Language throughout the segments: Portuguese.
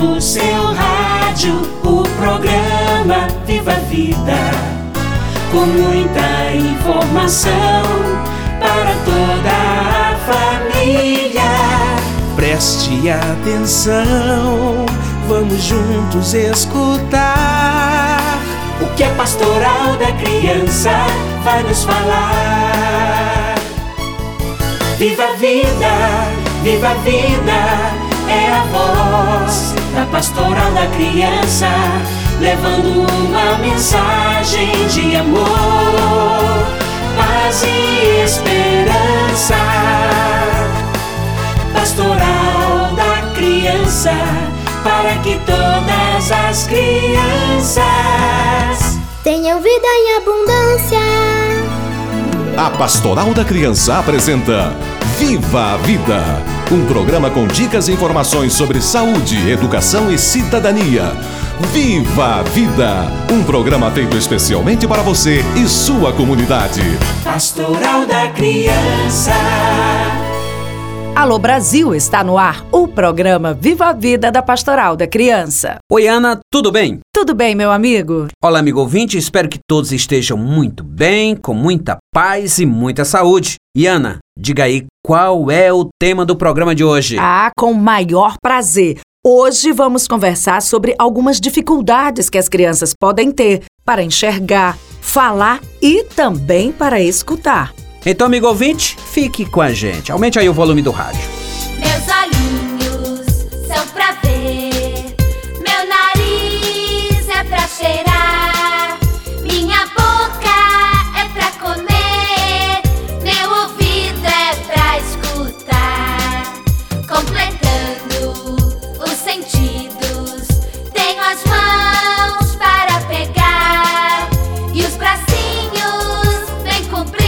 no seu rádio o programa Viva a Vida, com muita informação para toda a família. Preste atenção, vamos juntos escutar o que a Pastoral da Criança vai nos falar. Viva a vida, viva a vida, é a voz da Pastoral da Criança, levando uma mensagem de amor, paz e esperança. Pastoral da Criança, para que todas as crianças tenham vida em abundância. A Pastoral da Criança apresenta Viva a Vida, um programa com dicas e informações sobre saúde, educação e cidadania. Viva a Vida, um programa feito especialmente para você e sua comunidade. Pastoral da Criança. Alô Brasil, está no ar o programa Viva a Vida da Pastoral da Criança. Oi Ana, tudo bem? Tudo bem, meu amigo? Olá, amigo ouvinte, espero que todos estejam muito bem, com muita paz e muita saúde. E Ana, diga aí qual é o tema do programa de hoje? Com o maior prazer. Hoje vamos conversar sobre algumas dificuldades que as crianças podem ter para enxergar, falar e também para escutar. Então, amigo ouvinte, fique com a gente. Aumente aí o volume do rádio. Meus olhinhos são pra ver, meu nariz é pra cheirar, minha boca é pra comer, meu ouvido é pra escutar. Completando os sentidos, tenho as mãos para pegar e os bracinhos bem compridos.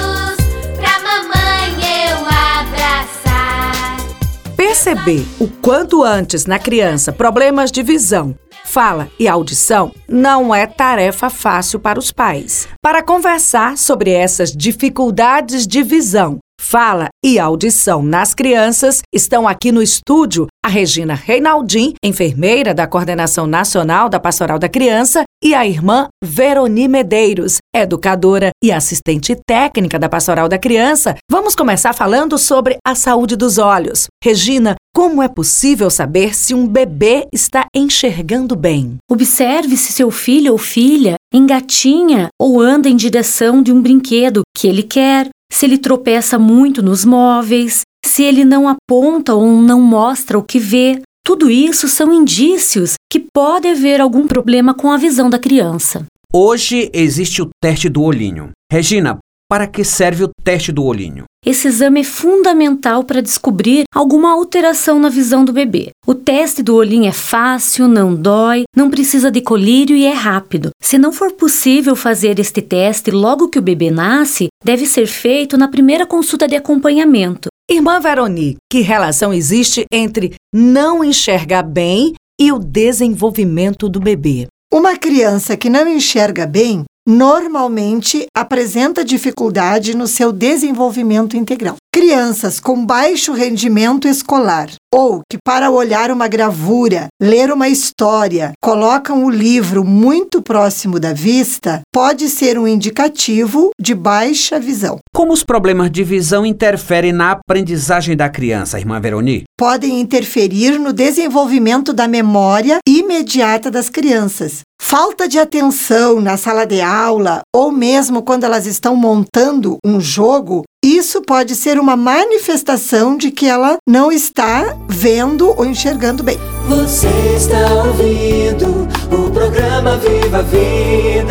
Perceber o quanto antes na criança problemas de visão, fala e audição não é tarefa fácil para os pais. Para conversar sobre essas dificuldades de visão, fala e audição nas crianças, estão aqui no estúdio a Regina Reinaldim, enfermeira da Coordenação Nacional da Pastoral da Criança, e a irmã Veroni Medeiros, educadora e assistente técnica da Pastoral da Criança. Vamos começar falando sobre a saúde dos olhos. Regina, como é possível saber se um bebê está enxergando bem? Observe se seu filho ou filha engatinha ou anda em direção de um brinquedo que ele quer, se ele tropeça muito nos móveis, se ele não aponta ou não mostra o que vê. Tudo isso são indícios que pode haver algum problema com a visão da criança. Hoje existe o teste do olhinho. Regina, para que serve o teste do olhinho? Esse exame é fundamental para descobrir alguma alteração na visão do bebê. O teste do olhinho é fácil, não dói, não precisa de colírio e é rápido. Se não for possível fazer este teste logo que o bebê nasce, deve ser feito na primeira consulta de acompanhamento. Irmã Veroni, que relação existe entre não enxergar bem e o desenvolvimento do bebê? Uma criança que não enxerga bem normalmente apresenta dificuldade no seu desenvolvimento integral. Crianças com baixo rendimento escolar ou que, para olhar uma gravura, ler uma história, colocam o livro muito próximo da vista, pode ser um indicativo de baixa visão. Como os problemas de visão interferem na aprendizagem da criança, irmã Veroni? Podem interferir no desenvolvimento da memória imediata das crianças. Falta de atenção na sala de aula ou mesmo quando elas estão montando um jogo, isso pode ser uma manifestação de que ela não está vendo ou enxergando bem. Você está ouvindo o programa Viva a Vida.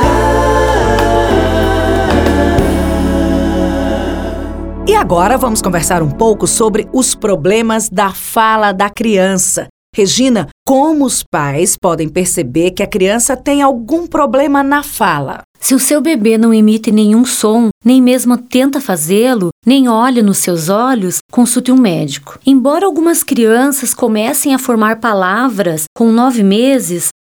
E agora vamos conversar um pouco sobre os problemas da fala da criança. Regina, como os pais podem perceber que a criança tem algum problema na fala? Se o seu bebê não emite nenhum som, nem mesmo tenta fazê-lo, nem olha nos seus olhos, consulte um médico. Embora algumas crianças comecem a formar palavras com 9 meses,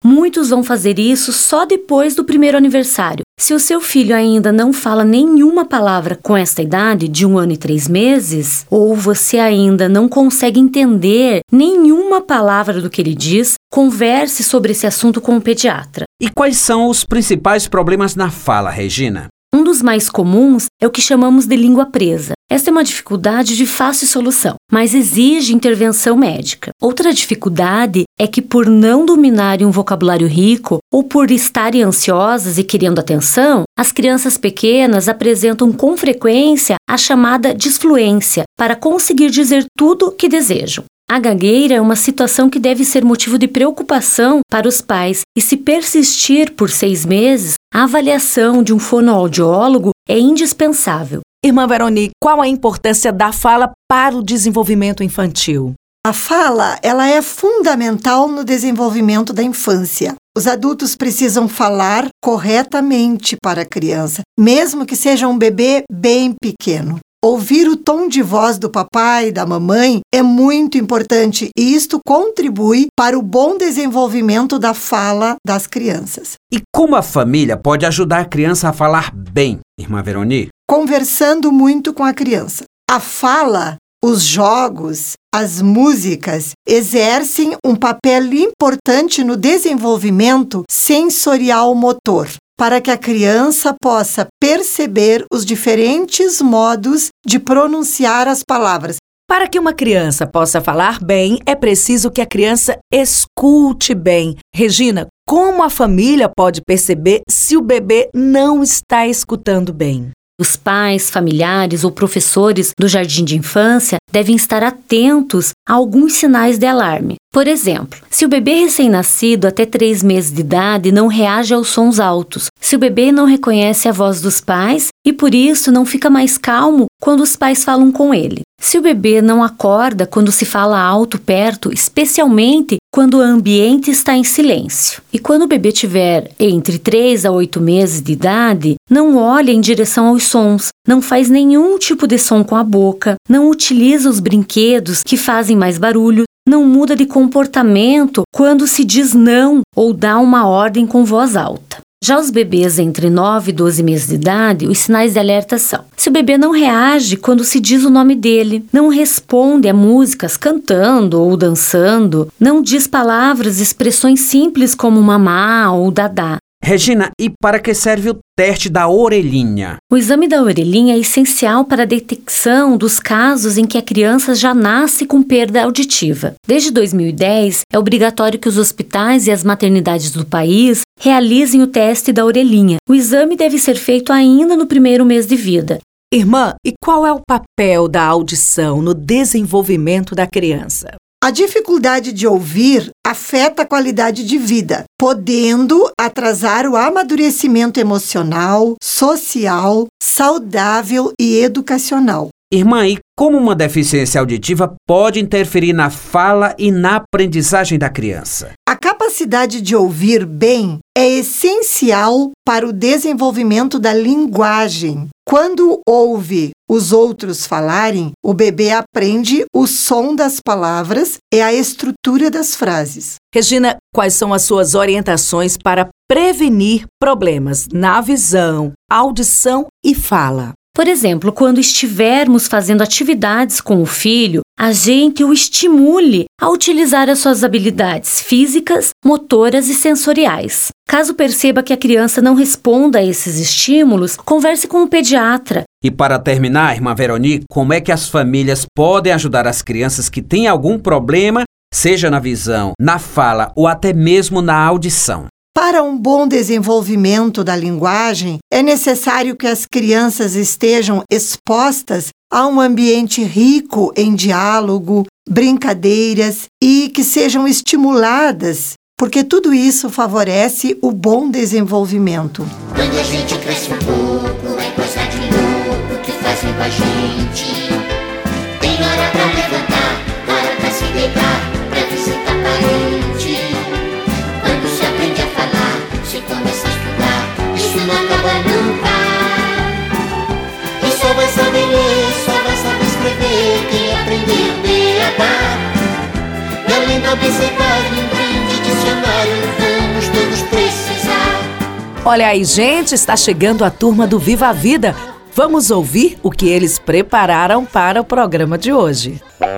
Muitos vão fazer isso só depois do primeiro aniversário. Se o seu filho ainda não fala nenhuma palavra com esta idade, de 1 ano e 3 meses, ou você ainda não consegue entender nenhuma palavra do que ele diz, converse sobre esse assunto com o pediatra. E quais são os principais problemas na fala, Regina? Um dos mais comuns é o que chamamos de língua presa. Esta é uma dificuldade de fácil solução, mas exige intervenção médica. Outra dificuldade é que, por não dominarem um vocabulário rico ou por estarem ansiosas e querendo atenção, as crianças pequenas apresentam com frequência a chamada disfluência para conseguir dizer tudo o que desejam. A gagueira é uma situação que deve ser motivo de preocupação para os pais e, se persistir por 6 meses, a avaliação de um fonoaudiólogo é indispensável. Irmã Veronique, qual a importância da fala para o desenvolvimento infantil? A fala, ela é fundamental no desenvolvimento da infância. Os adultos precisam falar corretamente para a criança, mesmo que seja um bebê bem pequeno. Ouvir o tom de voz do papai e da mamãe é muito importante e isto contribui para o bom desenvolvimento da fala das crianças. E como a família pode ajudar a criança a falar bem, irmã Veronique? Conversando muito com a criança. A fala, os jogos, as músicas exercem um papel importante no desenvolvimento sensorial motor, para que a criança possa perceber os diferentes modos de pronunciar as palavras. Para que uma criança possa falar bem, é preciso que a criança escute bem. Regina, como a família pode perceber se o bebê não está escutando bem? Os pais, familiares ou professores do jardim de infância devem estar atentos a alguns sinais de alarme. Por exemplo, se o bebê recém-nascido até 3 meses de idade não reage aos sons altos, se o bebê não reconhece a voz dos pais e por isso não fica mais calmo quando os pais falam com ele, se o bebê não acorda quando se fala alto perto, especialmente quando o ambiente está em silêncio. E quando o bebê tiver entre 3 a 8 meses de idade, não olha em direção aos sons, não faz nenhum tipo de som com a boca, não utiliza os brinquedos que fazem mais barulho, não muda de comportamento quando se diz não ou dá uma ordem com voz alta. Já os bebês entre 9 e 12 meses de idade, os sinais de alerta são: se o bebê não reage quando se diz o nome dele, não responde a músicas cantando ou dançando, não diz palavras e expressões simples como mamá ou dadá. Regina, e para que serve o teste da orelhinha? O exame da orelhinha é essencial para a detecção dos casos em que a criança já nasce com perda auditiva. Desde 2010, é obrigatório que os hospitais e as maternidades do país realizem o teste da orelhinha. O exame deve ser feito ainda no 1º mês de vida. Irmã, e qual é o papel da audição no desenvolvimento da criança? A dificuldade de ouvir afeta a qualidade de vida, podendo atrasar o amadurecimento emocional, social, saudável e educacional. Irmã, e como uma deficiência auditiva pode interferir na fala e na aprendizagem da criança? A capacidade de ouvir bem é essencial para o desenvolvimento da linguagem. Quando ouve os outros falarem, o bebê aprende o som das palavras e a estrutura das frases. Regina, quais são as suas orientações para prevenir problemas na visão, audição e fala? Por exemplo, quando estivermos fazendo atividades com o filho, a gente o estimule a utilizar as suas habilidades físicas, motoras e sensoriais. Caso perceba que a criança não responda a esses estímulos, converse com o pediatra. E para terminar, irmã Veronique, como é que as famílias podem ajudar as crianças que têm algum problema, seja na visão, na fala ou até mesmo na audição? Para um bom desenvolvimento da linguagem, é necessário que as crianças estejam expostas a um ambiente rico em diálogo, brincadeiras e que sejam estimuladas, porque tudo isso favorece o bom desenvolvimento. Quando a gente cresce um pouco, é coisa de louco que fazem com a gente. Tem hora pra levantar, hora pra se deitar, pra visitar parente. Quando se aprende a falar, se começa a estudar, isso não acaba nunca. E só vai saber ler, só vai saber escrever quem aprender beabá. E além do abecedário, um grande dicionário, vamos Olha aí, gente, está chegando a turma do Viva a Vida. Vamos ouvir o que eles prepararam para o programa de hoje.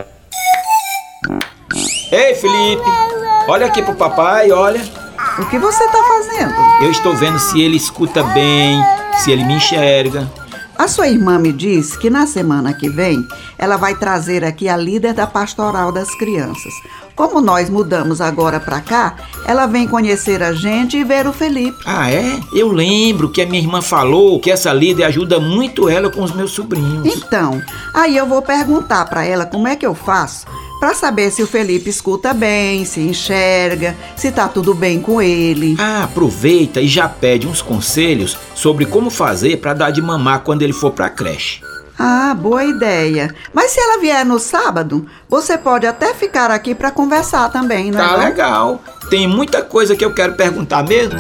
Ei, Felipe, olha aqui pro papai, olha. O que você está fazendo? Eu estou vendo se ele escuta bem, se ele me enxerga. A sua irmã me disse que na semana que vem ela vai trazer aqui a líder da Pastoral das Crianças. Como nós mudamos agora para cá, ela vem conhecer a gente e ver o Felipe. Ah, é? Eu lembro que a minha irmã falou que essa líder ajuda muito ela com os meus sobrinhos. Então, aí eu vou perguntar para ela como é que eu faço para saber se o Felipe escuta bem, se enxerga, se tá tudo bem com ele. Ah, aproveita e já pede uns conselhos sobre como fazer para dar de mamar quando ele for pra creche. Ah, boa ideia. Mas se ela vier no sábado, você pode até ficar aqui para conversar também, não é? Tá legal. Tem muita coisa que eu quero perguntar mesmo.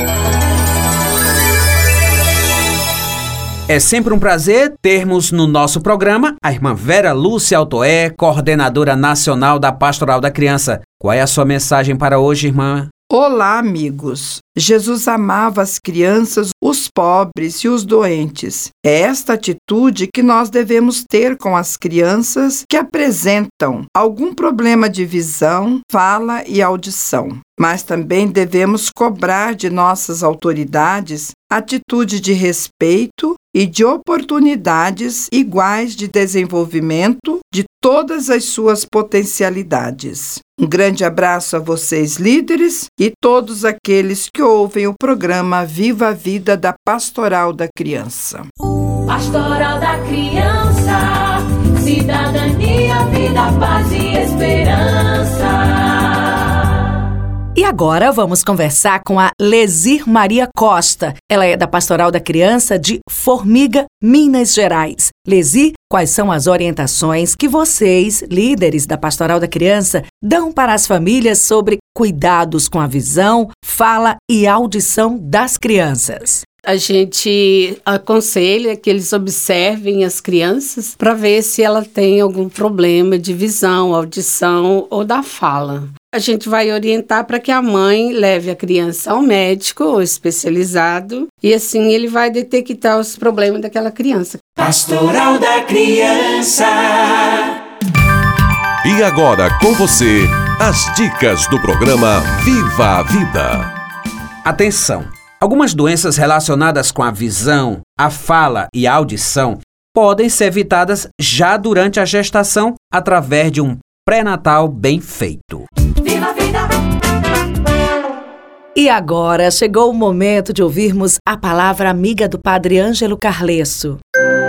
É sempre um prazer termos no nosso programa a irmã Vera Lúcia Altoé, coordenadora nacional da Pastoral da Criança. Qual é a sua mensagem para hoje, irmã? Olá, amigos. Jesus amava as crianças, os pobres e os doentes. É esta atitude que nós devemos ter com as crianças que apresentam algum problema de visão, fala e audição. Mas também devemos cobrar de nossas autoridades atitude de respeito e de oportunidades iguais de desenvolvimento de todas as suas potencialidades. Um grande abraço a vocês, líderes, e todos aqueles que ouvem o programa Viva a Vida da Pastoral da Criança. Pastoral da Criança, cidadania, vida, paz e esperança. E agora vamos conversar com a Lezir Maria Costa. Ela é da Pastoral da Criança de Formiga, Minas Gerais. Lezir, quais são as orientações que vocês, líderes da Pastoral da Criança, dão para as famílias sobre cuidados com a visão, fala e audição das crianças? A gente aconselha que eles observem as crianças para ver se ela tem algum problema de visão, audição ou da fala. A gente vai orientar para que a mãe leve a criança ao médico ou especializado e assim ele vai detectar os problemas daquela criança. Pastoral da Criança. E agora com você, as dicas do programa Viva a Vida. Atenção! Algumas doenças relacionadas com a visão, a fala e a audição podem ser evitadas já durante a gestação através de um pré-natal bem feito. Viva a vida! E agora chegou o momento de ouvirmos a palavra amiga do Padre Ângelo Carlesso.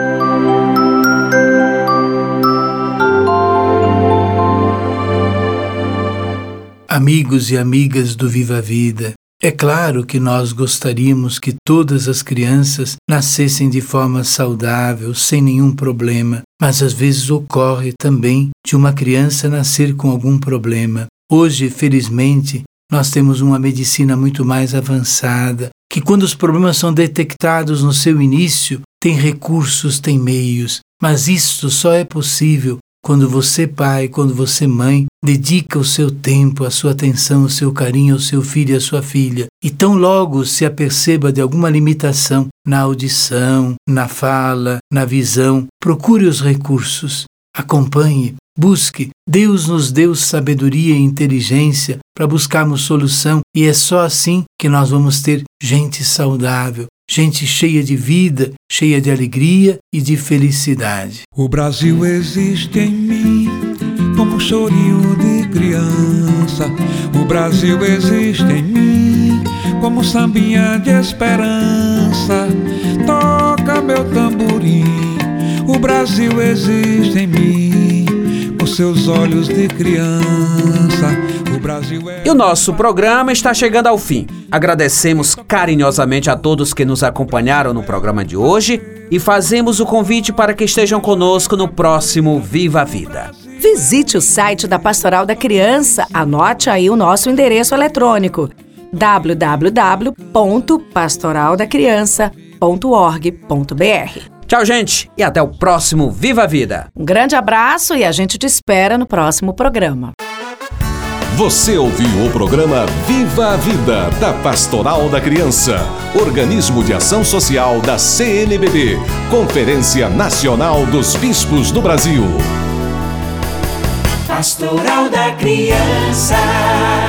Amigos e amigas do Viva a Vida, é claro que nós gostaríamos que todas as crianças nascessem de forma saudável, sem nenhum problema, mas às vezes ocorre também de uma criança nascer com algum problema. Hoje, felizmente, nós temos uma medicina muito mais avançada, que quando os problemas são detectados no seu início, tem recursos, tem meios, mas isto só é possível quando você, pai, quando você, mãe, dedica o seu tempo, a sua atenção, o seu carinho ao seu filho e à sua filha. E tão logo se aperceba de alguma limitação na audição, na fala, na visão, procure os recursos, acompanhe, busque. Deus nos deu sabedoria e inteligência para buscarmos solução e é só assim que nós vamos ter gente saudável, gente cheia de vida, cheia de alegria e de felicidade. O Brasil existe em mim como um chorinho de criança. O Brasil existe em mim como sambinha de esperança. Toca meu tamborim. O Brasil existe em mim com seus olhos de criança. O Brasil é... E o nosso programa está chegando ao fim. Agradecemos carinhosamente a todos que nos acompanharam no programa de hoje e fazemos o convite para que estejam conosco no próximo Viva a Vida. Visite o site da Pastoral da Criança, anote aí o nosso endereço eletrônico www.pastoraldacriança.org.br. Tchau, gente, e até o próximo Viva a Vida. Um grande abraço e a gente te espera no próximo programa. Você ouviu o programa Viva a Vida, da Pastoral da Criança, organismo de ação social da CNBB, Conferência Nacional dos Bispos do Brasil. Pastoral da Criança.